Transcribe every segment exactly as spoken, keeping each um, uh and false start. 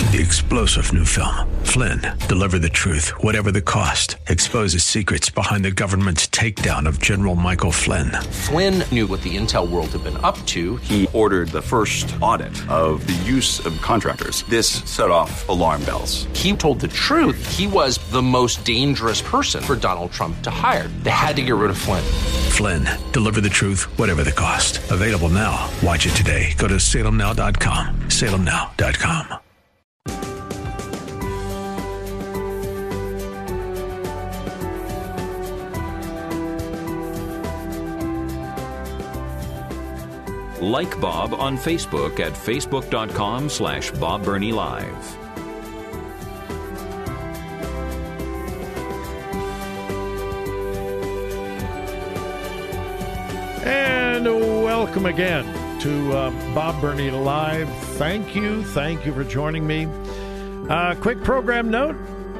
The explosive new film, Flynn, deliver the truth, whatever the cost, exposes secrets behind the government's takedown of General Michael Flynn. Flynn knew what the intel world had been up to. He ordered the first audit of the use of contractors. This set off alarm bells. He told the truth. He was the most dangerous person for Donald Trump to hire. They had to get rid of Flynn. Flynn, deliver the truth, whatever the cost. Available now. Watch it today. Go to salem now dot com. salem now dot com. Like Bob on Facebook at facebook.com slash Bob Burney Live. And welcome again to uh, Bob Burney Live. Thank you. Thank you for joining me. Uh, quick program note.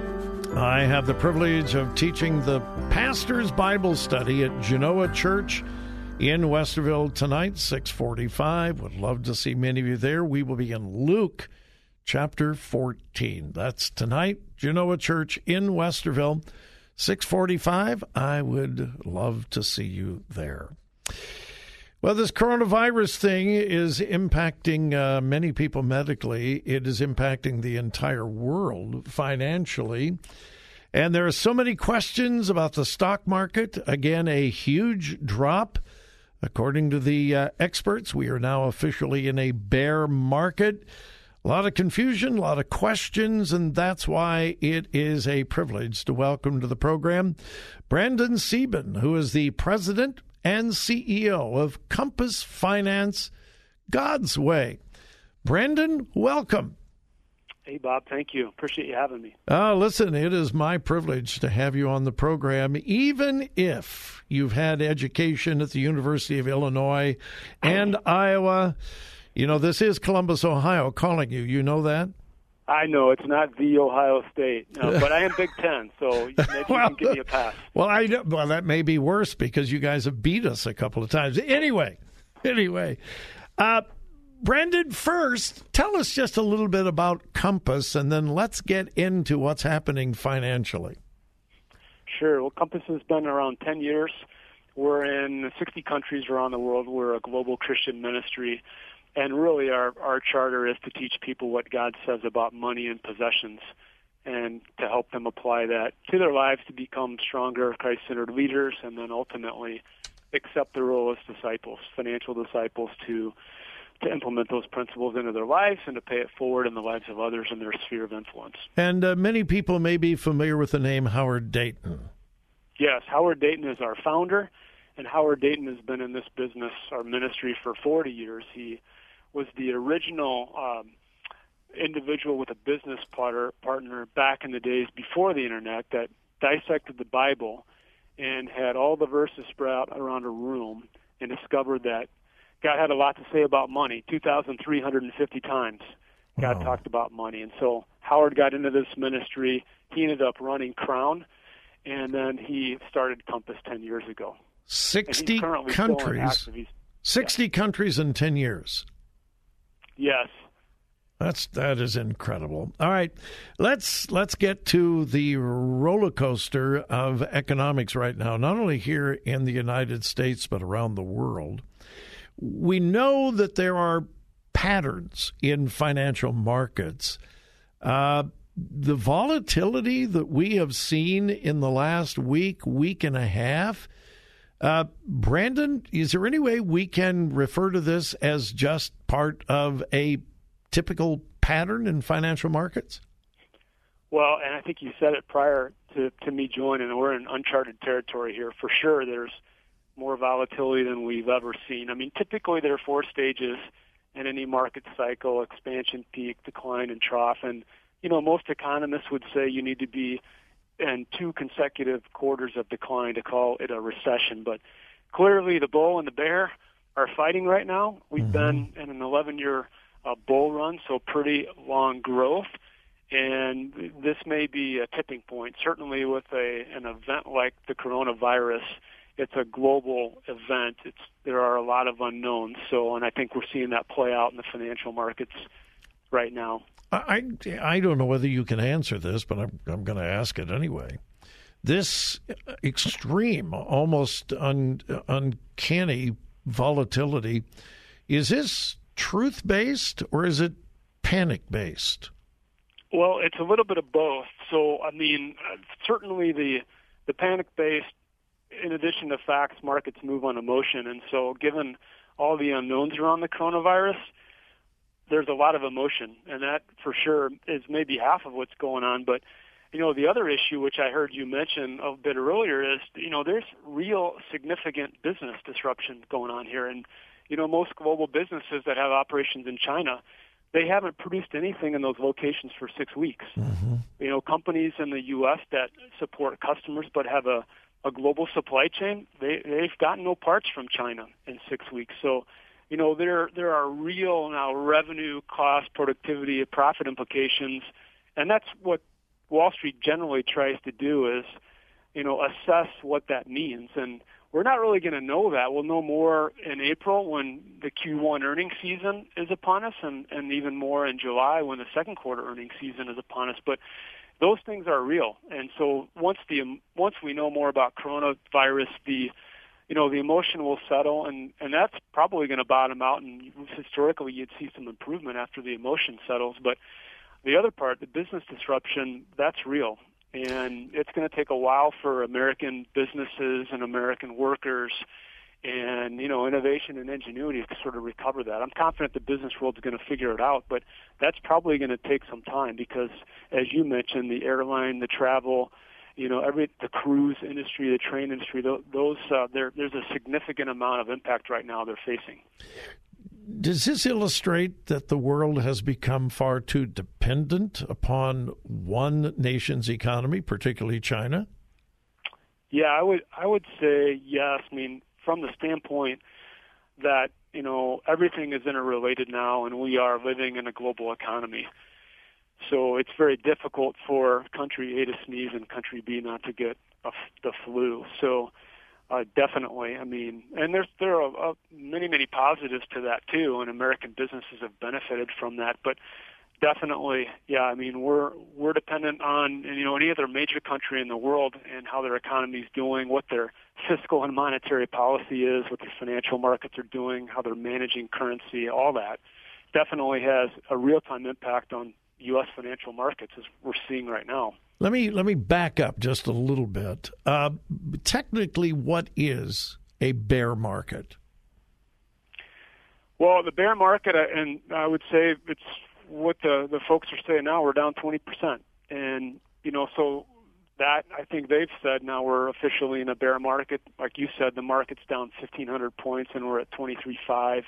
I have the privilege of teaching the Pastor's Bible Study at Genoa Church in Westerville tonight, six forty-five. Would love to see many of you there. We will be in Luke chapter fourteen. That's tonight, Genoa Church in Westerville, six forty-five. I would love to see you there. Well, this coronavirus thing is impacting uh, many people medically. It is impacting the entire world financially. And there are so many questions about the stock market. Again, a huge drop. According to the uh, experts, we are now officially in a bear market. A lot of confusion, a lot of questions, and that's why it is a privilege to welcome to the program Brandon Sieben, who is the president and C E O of Compass Finance, God's Way. Brandon, welcome. Hey, Bob. Thank you. Appreciate you having me. Uh, listen, it is my privilege to have you on the program, even if you've had education at the University of Illinois and Iowa. You know, this is Columbus, Ohio, calling you. You know that? I know. It's not the Ohio State, no, but I am Big Ten, so maybe well, you can give me a pass. Well, I well, that may be worse because you guys have beat us a couple of times. Anyway, anyway, uh, Brandon, first, tell us just a little bit about Compass, and then let's get into what's happening financially. Sure. Well, Compass has been around ten years. We're in sixty countries around the world. We're a global Christian ministry, and really our, our charter is to teach people what God says about money and possessions and to help them apply that to their lives to become stronger, Christ-centered leaders, and then ultimately accept the role as disciples, financial disciples, to to implement those principles into their lives and to pay it forward in the lives of others in their sphere of influence. And uh, many people may be familiar with the name Howard Dayton. Yes, Howard Dayton is our founder, and Howard Dayton has been in this business, our ministry, for forty years. He was the original um, individual with a business partner, partner back in the days before the Internet that dissected the Bible and had all the verses spread out around a room and discovered that God had a lot to say about money. two thousand three hundred fifty times God wow. talked about money. And so Howard got into this ministry. He ended up running Crown, and then he started Compass ten years ago. sixty countries. sixty yeah. countries in ten years. Yes. That's that is incredible. All right, let's let's get to the roller coaster of economics right now, not only here in the United States but around the world. We know that there are patterns in financial markets. Uh, the volatility that we have seen in the last week, week and a half, uh, Brandon, is there any way we can refer to this as just part of a typical pattern in financial markets? Well, and I think you said it prior to, to me joining, we're in uncharted territory here. For sure, there's more volatility than we've ever seen. I mean, typically there are four stages in any market cycle: expansion, peak, decline, and trough. And, you know, most economists would say you need to be in two consecutive quarters of decline to call it a recession. But clearly the bull and the bear are fighting right now. We've mm-hmm. been in an eleven-year uh, bull run, so pretty long growth. And this may be a tipping point. Certainly with a an event like the coronavirus, it's a global event. It's there are a lot of unknowns. So, and I think we're seeing that play out in the financial markets right now. I, I don't know whether you can answer this, but I'm, I'm going to ask it anyway. This extreme, almost un, uncanny volatility, is this truth-based or is it panic-based? Well, it's a little bit of both. So, I mean, certainly the the panic-based, in addition to facts, markets move on emotion. And so given all the unknowns around the coronavirus, there's a lot of emotion, and that for sure is maybe half of what's going on. But, you know, the other issue, which I heard you mention a bit earlier, is, you know, there's real significant business disruption going on here. And, you know, most global businesses that have operations in China, they haven't produced anything in those locations for six weeks. Mm-hmm. You know, companies in the U S that support customers but have a, a global supply chain, they, they've gotten no parts from China in six weeks. So, you know, there there are real now revenue, cost, productivity, profit implications, and that's what Wall Street generally tries to do is, you know, assess what that means. And we're not really going to know that. We'll know more in April when the Q one earnings season is upon us, and, and even more in July when the second quarter earnings season is upon us. But those things are real. And so once the once we know more about coronavirus, the you know, the emotion will settle, and, and that's probably going to bottom out, and historically you'd see some improvement after the emotion settles. But the other part, the business disruption, that's real, and it's going to take a while for American businesses and American workers and, you know, innovation and ingenuity to sort of recover that. I'm confident the business world's going to figure it out, but that's probably going to take some time because, as you mentioned, the airline, the travel, you know, every the cruise industry, the train industry, those uh, there, there's a significant amount of impact right now they're facing. Does this illustrate that the world has become far too dependent upon one nation's economy, particularly China? Yeah, I would I would say yes. I mean, from the standpoint that, you know, everything is interrelated now, and we are living in a global economy. So it's very difficult for country A to sneeze and country B not to get a, the flu. So uh, definitely, I mean, and there's there are uh, many, many positives to that too, and American businesses have benefited from that. But definitely, yeah, I mean, we're we're dependent on, you know, any other major country in the world and how their economy is doing, what their fiscal and monetary policy is, what their financial markets are doing, how they're managing currency, all that definitely has a real-time impact on U S financial markets, as we're seeing right now. Let me let me back up just a little bit. Uh, technically, what is a bear market? Well, the bear market, and I would say it's what the, the folks are saying now, we're down twenty percent. And, you know, so that, I think they've said now we're officially in a bear market. Like you said, the market's down fifteen hundred points, and we're at twenty-three point five.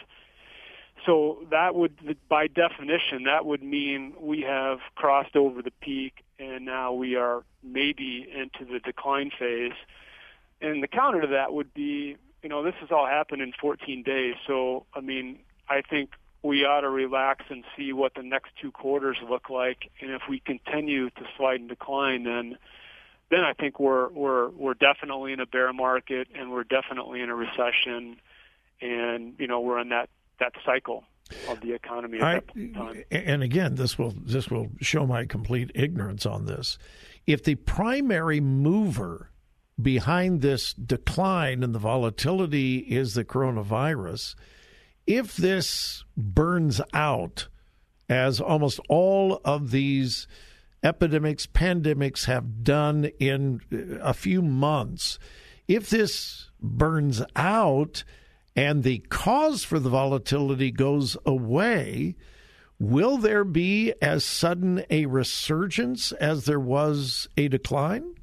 So that would, by definition, that would mean we have crossed over the peak, and now we are maybe into the decline phase. And the counter to that would be, you know, this has all happened in fourteen days. So, I mean, I think we ought to relax and see what the next two quarters look like. And if we continue to slide and decline, then then I think we're we're we're definitely in a bear market, and we're definitely in a recession, and you know we're in that. that cycle of the economy at I, that point in time. And again, this will this will show my complete ignorance on this. If the primary mover behind this decline in the volatility is the coronavirus, if this burns out, as almost all of these epidemics, pandemics have done in a few months, if this burns out and the cause for the volatility goes away, will there be as sudden a resurgence as there was a decline?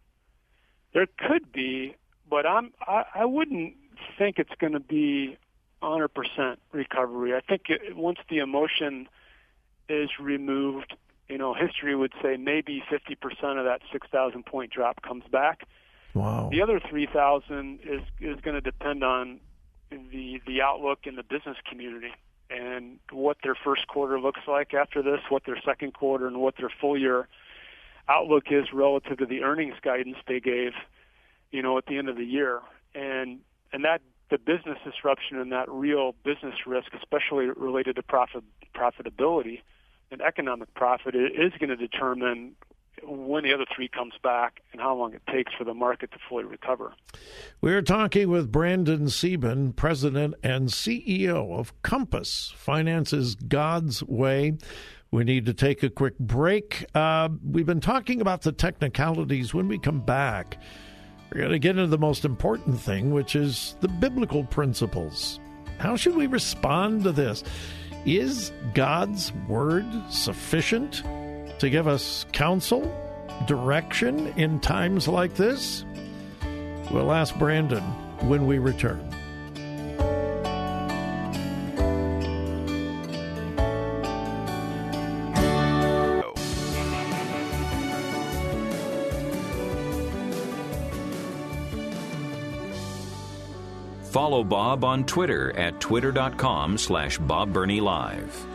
There could be, but I'm, I, I wouldn't think it's going to be one hundred percent recovery. I think it, once the emotion is removed, you know, history would say maybe fifty percent of that six thousand point drop comes back. Wow. The other three thousand is, is going to depend on the the outlook in the business community and what their first quarter looks like after this, what their second quarter and what their full year outlook is relative to the earnings guidance they gave, you know, at the end of the year. And and that the business disruption and that real business risk, especially related to profit profitability, and economic profit is going to determine when the other three comes back and how long it takes for the market to fully recover. We're talking with Brandon Sieben, President and C E O of Compass, Finances God's Way. We need to take a quick break. Uh, we've been talking about the technicalities. When we come back, we're going to get into the most important thing, which is the biblical principles. How should we respond to this? Is God's word sufficient to give us counsel, direction in times like this? We'll ask Brandon when we return. Follow Bob on Twitter at twitter.com slash Bob Burney Live.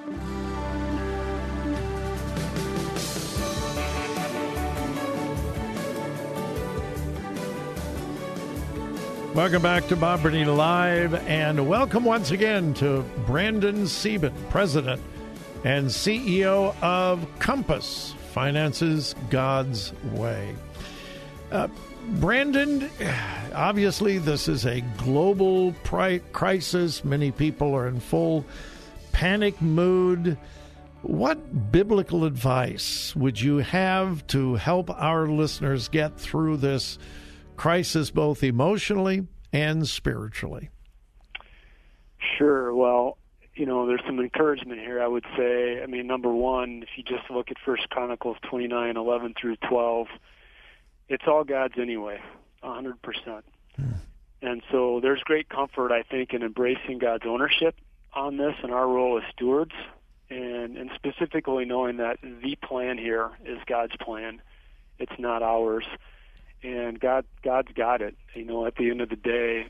Welcome back to Bob Burney Live, and welcome once again to Brandon Sieben, President and C E O of Compass, Finances God's Way. Uh, Brandon, obviously this is a global pri- crisis. Many people are in full panic mood. What biblical advice would you have to help our listeners get through this crisis, both emotionally and spiritually? Sure. Well, you know, there's some encouragement here, I would say. I mean, number one, if you just look at First Chronicles twenty-nine, eleven through twelve, it's all God's anyway, one hundred percent. Hmm. And so there's great comfort, I think, in embracing God's ownership on this and our role as stewards, and, and specifically knowing that the plan here is God's plan. It's not ours. And God, God's got it. You know, at the end of the day,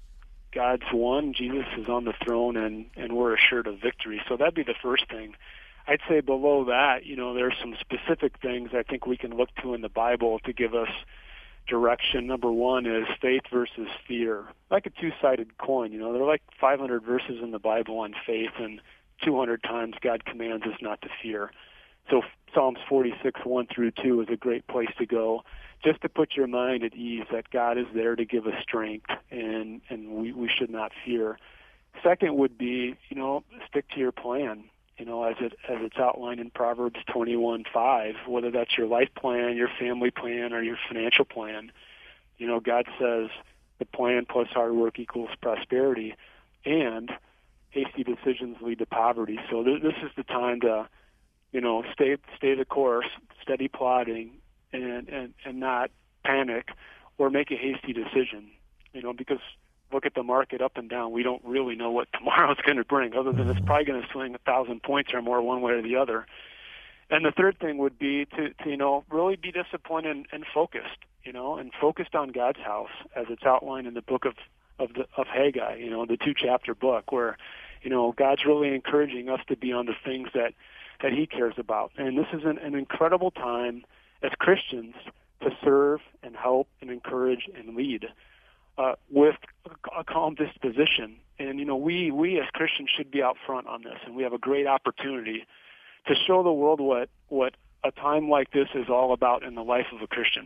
God's won. Jesus is on the throne, and, and we're assured of victory. So that'd be the first thing. I'd say below that, you know, there's some specific things I think we can look to in the Bible to give us direction. Number one is faith versus fear. Like a two-sided coin, you know. There are like five hundred verses in the Bible on faith, and two hundred times God commands us not to fear. So Psalms forty-six, one through two is a great place to go, just to put your mind at ease that God is there to give us strength, and, and we, we should not fear. Second would be, you know, stick to your plan. You know, as it as it's outlined in Proverbs twenty-one five, whether that's your life plan, your family plan, or your financial plan. You know, God says the plan plus hard work equals prosperity, and hasty decisions lead to poverty. So th- this is the time to, you know, stay stay the course, steady plodding, and, and, and not panic or make a hasty decision. You know, because look at the market up and down. We don't really know what tomorrow's going to bring, other than it's probably going to swing a thousand points or more one way or the other. And the third thing would be to, to you know, really be disciplined and, and focused, you know, and focused on God's house, as it's outlined in the book of of, the, of Haggai, you know, the two-chapter book, where, you know, God's really encouraging us to be on the things that, that He cares about. And this is an, an incredible time as Christians to serve and help and encourage and lead Uh, with a, a calm disposition. And, you know, we, we as Christians should be out front on this, and we have a great opportunity to show the world what, what a time like this is all about in the life of a Christian.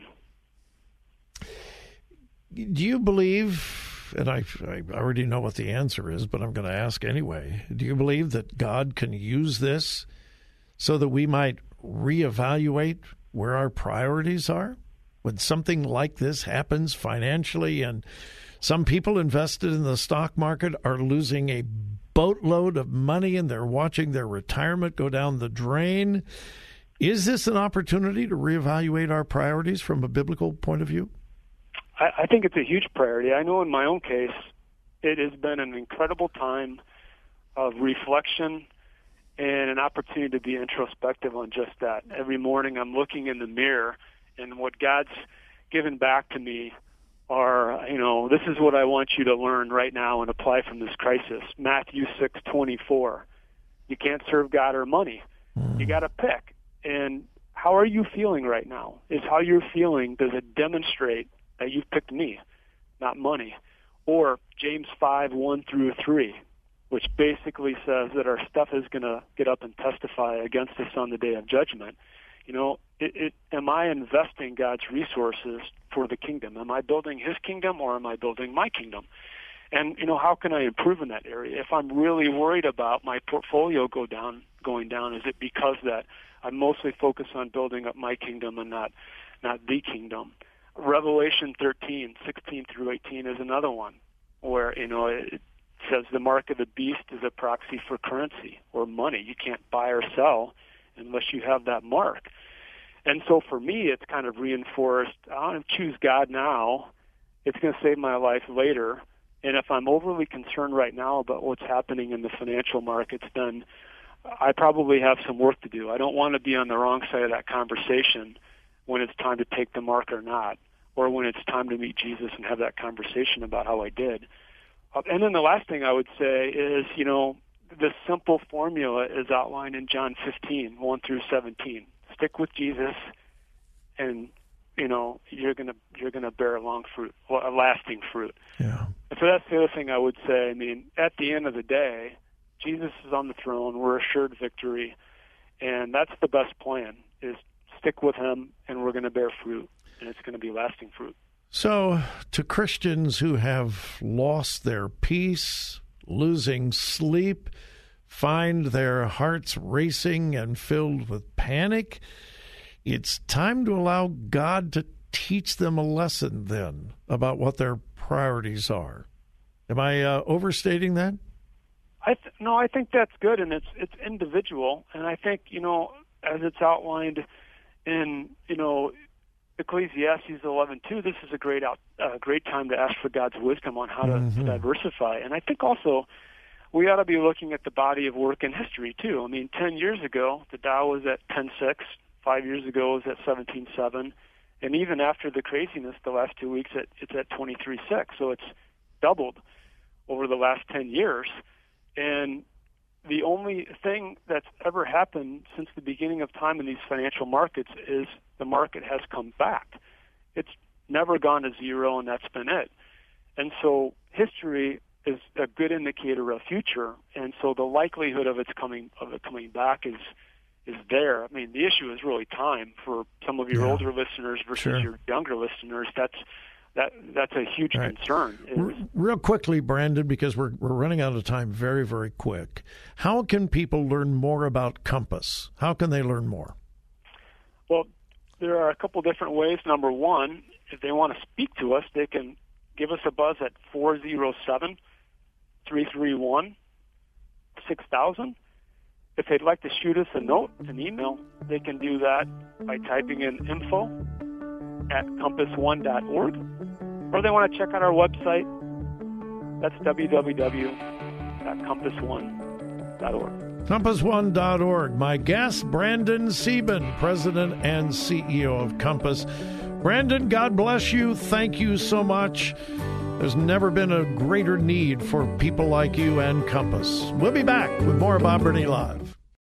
Do you believe, and I, I already know what the answer is, but I'm going to ask anyway, do you believe that God can use this so that we might reevaluate where our priorities are? When something like this happens financially, and some people invested in the stock market are losing a boatload of money and they're watching their retirement go down the drain, is this an opportunity to reevaluate our priorities from a biblical point of view? I, I think it's a huge priority. I know in my own case, it has been an incredible time of reflection and an opportunity to be introspective on just that. Every morning I'm looking in the mirror, and what God's given back to me are, you know, this is what I want you to learn right now and apply from this crisis. Matthew six twenty-four. You can't serve God or money. You got to pick. And how are you feeling right now? Is how you're feeling, does it demonstrate that you've picked me, not money? Or James five, one through three. which basically says that our stuff is going to get up and testify against us on the day of judgment. You know, it, it, am I investing God's resources for the kingdom? Am I building his kingdom or am I building my kingdom? And, you know, how can I improve in that area? If I'm really worried about my portfolio go down, going down, is it because that I'm mostly focused on building up my kingdom and not, not the kingdom? Revelation thirteen, sixteen through eighteen is another one where, you know, it says the mark of the beast is a proxy for currency or money. You can't buy or sell unless you have that mark. And so for me, it's kind of reinforced, I want to choose God now. It's going to save my life later. And if I'm overly concerned right now about what's happening in the financial markets, then I probably have some work to do. I don't want to be on the wrong side of that conversation when it's time to take the mark or not, or when it's time to meet Jesus and have that conversation about how I did. Uh, and then the last thing I would say is, you know, the simple formula is outlined in John fifteen, one through seventeen. Stick with Jesus, and you know you're gonna you're gonna bear a long fruit, a lasting fruit. Yeah. And so that's the other thing I would say. I mean, at the end of the day, Jesus is on the throne. We're assured victory, and that's the best plan: is stick with him, and we're going to bear fruit, and it's going to be lasting fruit. So, to Christians who have lost their peace, losing sleep, find their hearts racing and filled with panic, it's time to allow God to teach them a lesson then about what their priorities are. Am I uh, overstating that? I th- no, I think that's good, and it's it's individual, and I think, you know, as it's outlined in, you know, Ecclesiastes eleven two, this is a great out, uh, great time to ask for God's wisdom on how to mm-hmm. diversify. And I think also we ought to be looking at the body of work in history too. I mean, ten years ago, the Dow was at ten six. Five years ago, it was at seventeen seven. And even after the craziness the last two weeks, it, it's at twenty-three six. So it's doubled over the last ten years. And the only thing that's ever happened since the beginning of time in these financial markets is the market has come back. It's never gone to zero, and that's been it. And so history is a good indicator of future, and so the likelihood of its coming of it coming back is is there. I mean, the issue is really time for some of your yeah. older listeners versus sure. your younger listeners. That's that that's a huge right. concern. Is, Real quickly, Brandon, because we're we're running out of time very, very quick. How can people learn more about Compass? How can they learn more? Well, there are a couple different ways. Number one, if they want to speak to us, they can give us a buzz at four oh seven, three three one, six thousand. If they'd like to shoot us a note, an email, they can do that by typing in info at compass one dot org. Or they want to check out our website. That's w w w dot compass one dot org. compass one dot org. My guest, Brandon Sieben, President and C E O of Compass. Brandon, God bless you. Thank you so much. There's never been a greater need for people like you and Compass. We'll be back with more Bob Burney Live.